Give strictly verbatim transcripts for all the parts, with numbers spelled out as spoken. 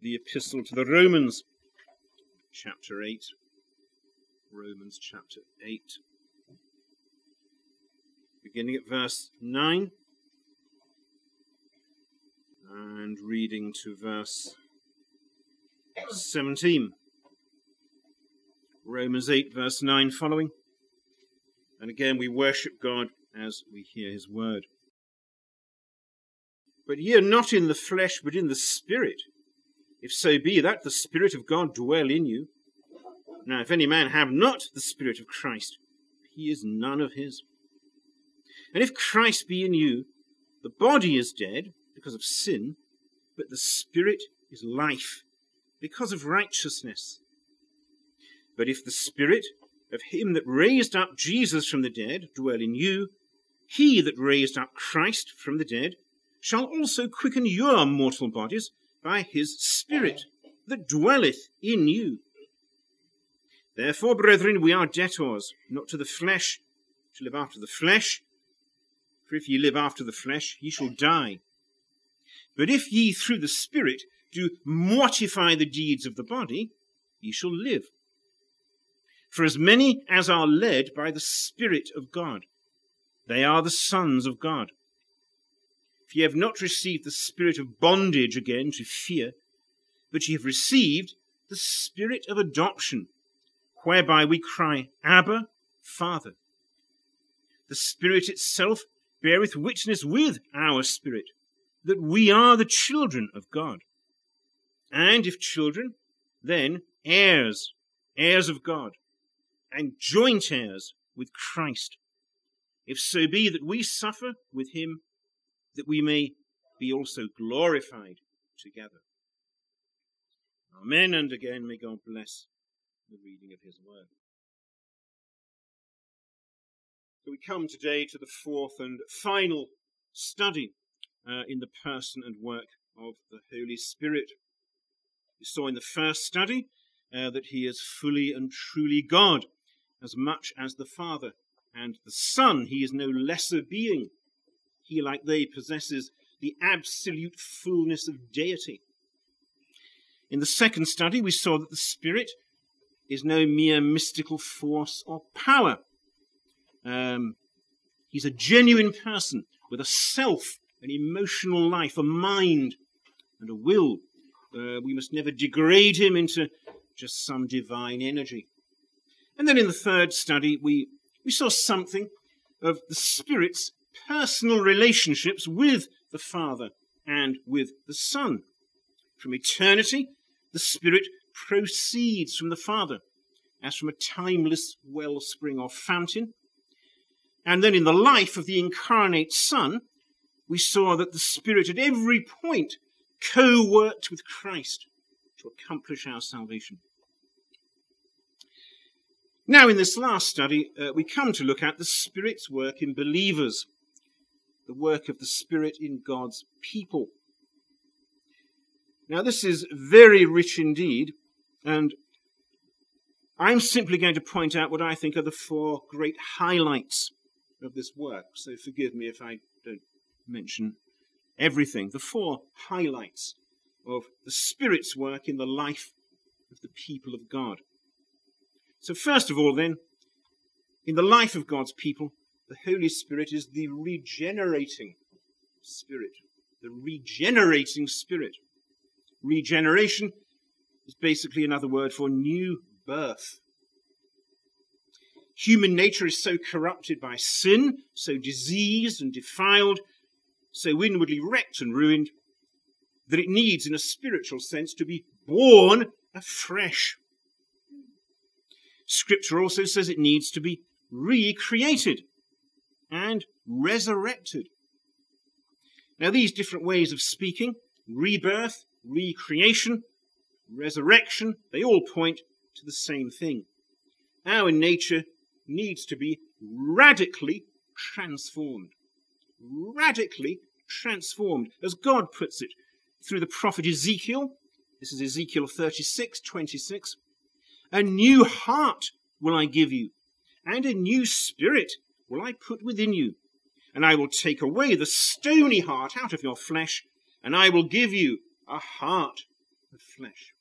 the Epistle to the Romans, chapter eight. Romans chapter eight. Beginning at verse nine and reading to verse seventeen. Romans eight, verse nine following. And again we worship God as we hear his word. But ye are not in the flesh, but in the Spirit, if so be that the Spirit of God dwell in you. Now if any man have not the Spirit of Christ, he is none of his. And if Christ be in you, the body is dead because of sin, but the Spirit is life because of righteousness. But if the Spirit of him that raised up Jesus from the dead dwell in you, he that raised up Christ from the dead shall also quicken your mortal bodies by his Spirit that dwelleth in you. Therefore, brethren, we are debtors, not to the flesh, to live after the flesh. For if ye live after the flesh, ye shall die. But if ye through the Spirit do mortify the deeds of the body, ye shall live. For as many as are led by the Spirit of God, they are the sons of God. For ye have not received the spirit of bondage again to fear, but ye have received the Spirit of adoption, whereby we cry, Abba, Father. The Spirit itself beareth witness with our spirit that we are the children of God. And if children, then heirs, heirs of God, and joint heirs with Christ, if so be that we suffer with him, that we may be also glorified together. Amen, and again may God bless the reading of his word. So we come today to the fourth and final study uh, in the person and work of the Holy Spirit. We saw in the first study uh, that he is fully and truly God, as much as the Father and the Son. He is no lesser being. He, like they, possesses the absolute fullness of deity. In the second study, we saw that the Spirit is no mere mystical force or power. Um, he's a genuine person with a self, an emotional life, a mind, and a will. Uh, we must never degrade him into just some divine energy. And then in the third study, we, we saw something of the Spirit's personal relationships with the Father and with the Son. From eternity, the Spirit proceeds from the Father as from a timeless wellspring or fountain. And then in the life of the incarnate Son, we saw that the Spirit at every point co-worked with Christ to accomplish our salvation. Now, in this last study, uh, we come to look at the Spirit's work in believers, the work of the Spirit in God's people. Now, this is very rich indeed, and I'm simply going to point out what I think are the four great highlights of this work. So forgive me if I don't mention everything. The four highlights of the Spirit's work in the life of the people of God. So first of all, then, in the life of God's people, the Holy Spirit is the regenerating Spirit. The regenerating Spirit. Regeneration is basically another word for new birth. Human nature is so corrupted by sin, so diseased and defiled, so inwardly wrecked and ruined, that it needs, in a spiritual sense, to be born afresh. Scripture also says it needs to be recreated and resurrected. Now, these different ways of speaking, rebirth, recreation, resurrection, they all point to the same thing. Our nature needs to be radically transformed. Radically transformed, as God puts it through the prophet Ezekiel. This is Ezekiel thirty-six, twenty-six. A new heart will I give you, and a new spirit will I put within you. And I will take away the stony heart out of your flesh, and I will give you a heart the flesh.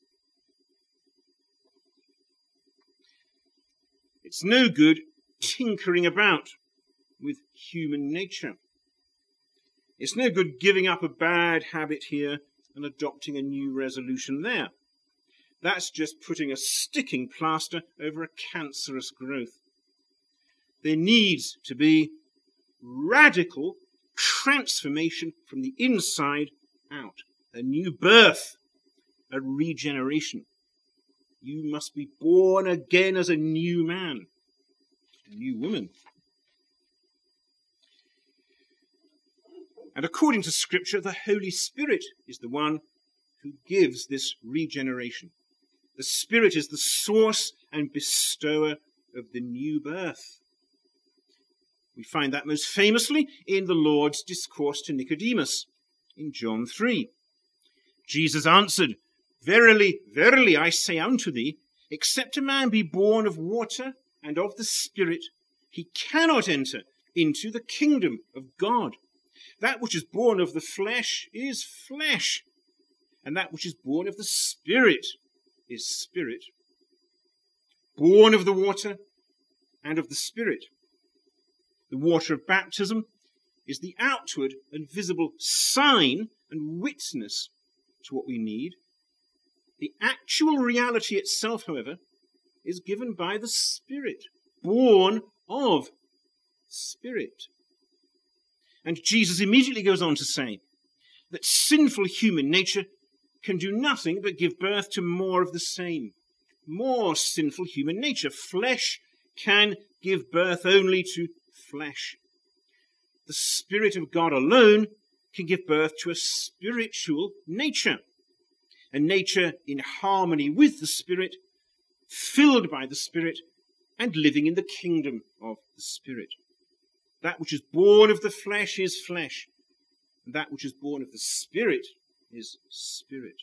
It's no good tinkering about with human nature. It's no good giving up a bad habit here and adopting a new resolution there. That's just putting a sticking plaster over a cancerous growth. There needs to be radical transformation from the inside out. A new birth, a regeneration. You must be born again as a new man, a new woman. And according to Scripture, the Holy Spirit is the one who gives this regeneration. The Spirit is the source and bestower of the new birth. We find that most famously in the Lord's discourse to Nicodemus in John three. Jesus answered, "Verily, verily, I say unto thee, except a man be born of water and of the Spirit, he cannot enter into the kingdom of God. That which is born of the flesh is flesh, and that which is born of the Spirit is spirit." Born of the water and of the Spirit. The water of baptism is the outward and visible sign and witness to what we need. The actual reality itself, however, is given by the Spirit, born of Spirit. And Jesus immediately goes on to say that sinful human nature can do nothing but give birth to more of the same. More sinful human nature. Flesh can give birth only to flesh. The Spirit of God alone can give birth to a spiritual nature. A nature in harmony with the Spirit, filled by the Spirit, and living in the kingdom of the Spirit. That which is born of the flesh is flesh, and that which is born of the Spirit is spirit.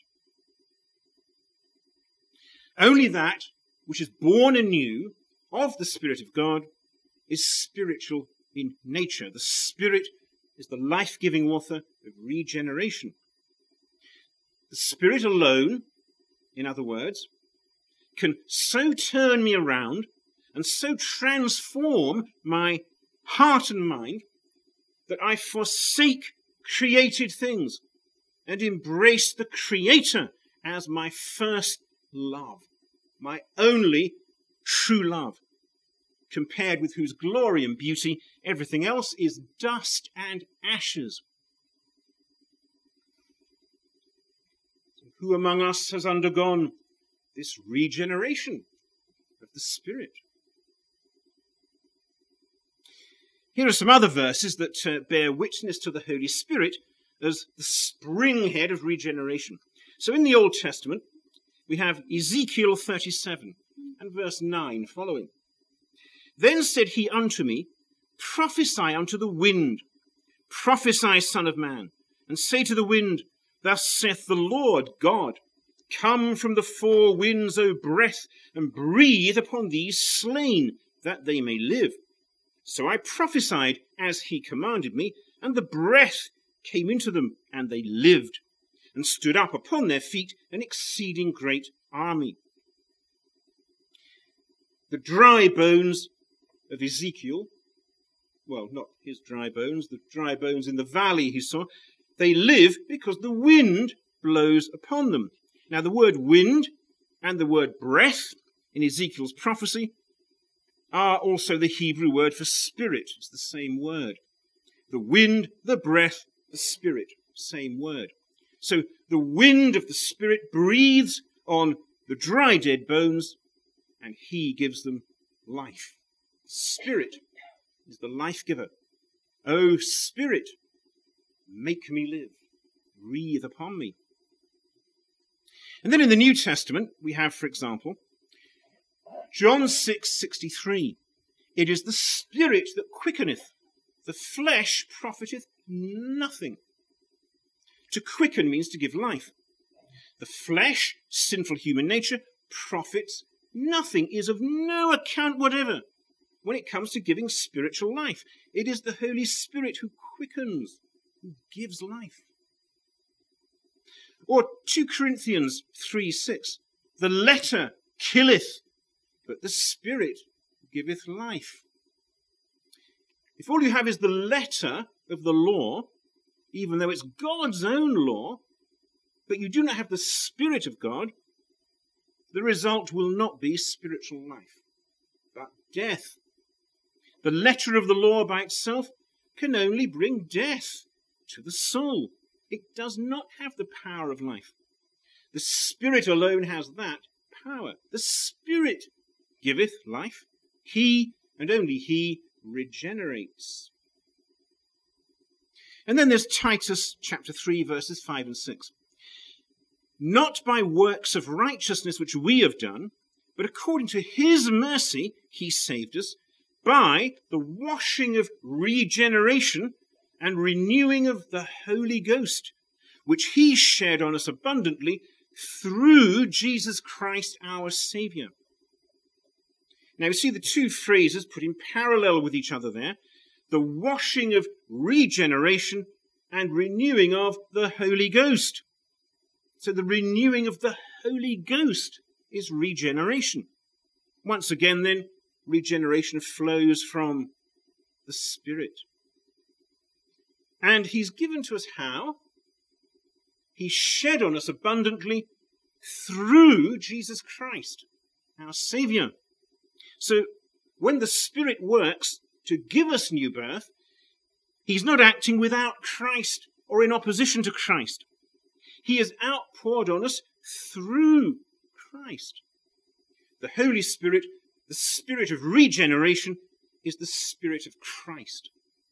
Only that which is born anew of the Spirit of God is spiritual in nature. The Spirit is the life-giving author of regeneration. The Spirit alone, in other words, can so turn me around and so transform my heart and mind that I forsake created things and embrace the Creator as my first love, my only true love, compared with whose glory and beauty everything else is dust and ashes. So who among us has undergone this regeneration of the Spirit? Here are some other verses that uh, bear witness to the Holy Spirit as the springhead of regeneration. So in the Old Testament, we have Ezekiel thirty-seven and verse nine following. Then said he unto me, prophesy unto the wind, prophesy, son of man, and say to the wind, thus saith the Lord God, come from the four winds, O breath, and breathe upon these slain, that they may live. So I prophesied as he commanded me, and the breath came into them, and they lived, and stood up upon their feet an exceeding great army. The dry bones of Ezekiel, well, not his dry bones, the dry bones in the valley he saw, they live because the wind blows upon them. Now the word wind and the word breath in Ezekiel's prophecy are also the Hebrew word for spirit. It's the same word. The wind, the breath, the spirit, same word. So the wind of the Spirit breathes on the dry, dead bones, and he gives them life. Spirit is the life giver. O Spirit, make me live. Breathe upon me. And then in the New Testament, we have, for example, John six sixty-three. It is the Spirit that quickeneth, the flesh profiteth nothing. To quicken means to give life. The flesh, sinful human nature, profits nothing, is of no account whatever when it comes to giving spiritual life. It is the Holy Spirit who quickens, who gives life. Or two Corinthians three six, the letter killeth, but the Spirit giveth life. If all you have is the letter of the law, even though it's God's own law, but you do not have the Spirit of God, the result will not be spiritual life, but death. The letter of the law by itself can only bring death to the soul. It does not have the power of life. The Spirit alone has that power. The Spirit giveth life. He, and only he, regenerates. And then there's Titus chapter three, verses five and six. Not by works of righteousness which we have done, but according to his mercy he saved us by the washing of regeneration and renewing of the Holy Ghost, which he shed on us abundantly through Jesus Christ our Saviour. Now you see the two phrases put in parallel with each other there, the washing of regeneration and renewing of the Holy Ghost. So the renewing of the Holy Ghost is regeneration. Once again then, regeneration flows from the Spirit. And he's given to us how? He shed on us abundantly through Jesus Christ, our Saviour. So when the Spirit works to give us new birth, he's not acting without Christ or in opposition to Christ. He is outpoured on us through Christ. The Holy Spirit, the Spirit of regeneration, is the Spirit of Christ.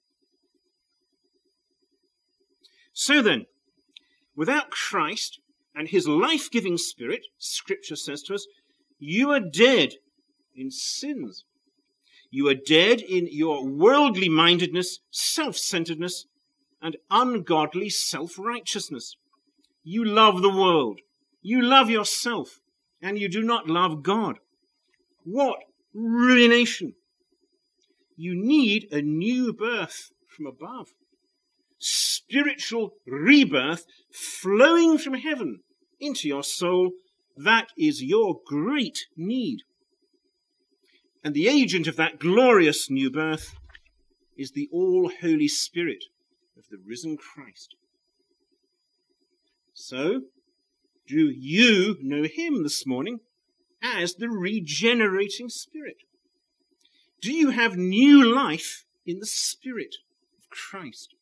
So then, without Christ and his life-giving Spirit, Scripture says to us, you are dead in sins. You are dead in your worldly mindedness, self-centeredness, and ungodly self-righteousness. You love the world. You love yourself, and you do not love God. What ruination! You need a new birth from above. Spiritual rebirth flowing from heaven into your soul. That is your great need. And the agent of that glorious new birth is the all-Holy Spirit of the risen Christ. So, do you know him this morning as the regenerating Spirit? Do you have new life in the Spirit of Christ?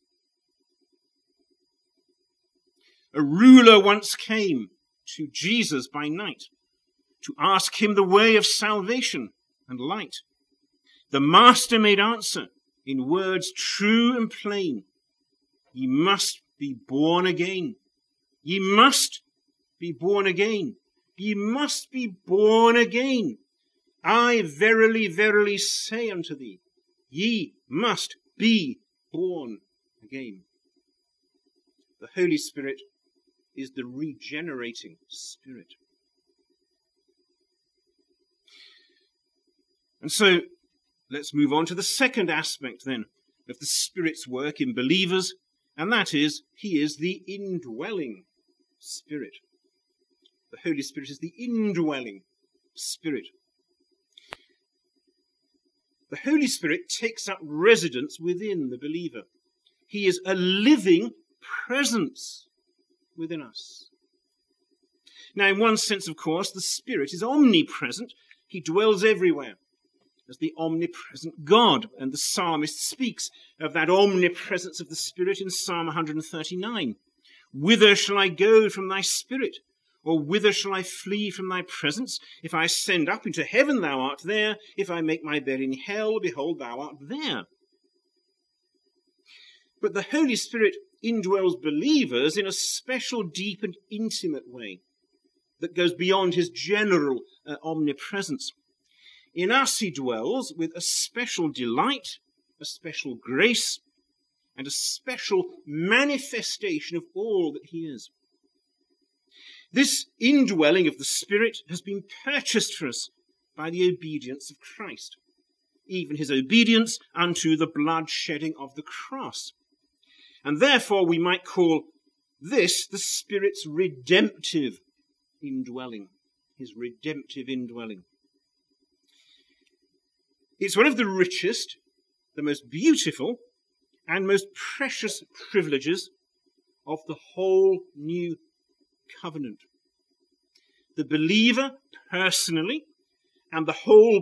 A ruler once came to Jesus by night to ask him the way of salvation and light. The master made answer in words true and plain. Ye must be born again. Ye must be born again. Ye must be born again. I verily, verily say unto thee, ye must be born again. The Holy Spirit is the regenerating Spirit. And so, let's move on to the second aspect then of the Spirit's work in believers, and that is, he is the indwelling Spirit. The Holy Spirit is the indwelling Spirit. The Holy Spirit takes up residence within the believer. He is a living presence within us. Now, in one sense, of course, the Spirit is omnipresent. He dwells everywhere as the omnipresent God. And the psalmist speaks of that omnipresence of the Spirit in Psalm one thirty-nine. Whither shall I go from thy Spirit? Or whither shall I flee from thy presence? If I ascend up into heaven, thou art there. If I make my bed in hell, behold, thou art there. But the Holy Spirit indwells believers in a special, deep and intimate way that goes beyond his general uh, omnipresence. In us he dwells with a special delight, a special grace, and a special manifestation of all that he is. This indwelling of the Spirit has been purchased for us by the obedience of Christ, even his obedience unto the blood shedding of the cross. And therefore we might call This, the Spirit's redemptive indwelling, his redemptive indwelling. It's one of the richest, the most beautiful, and most precious privileges of the whole new covenant. The believer personally and the whole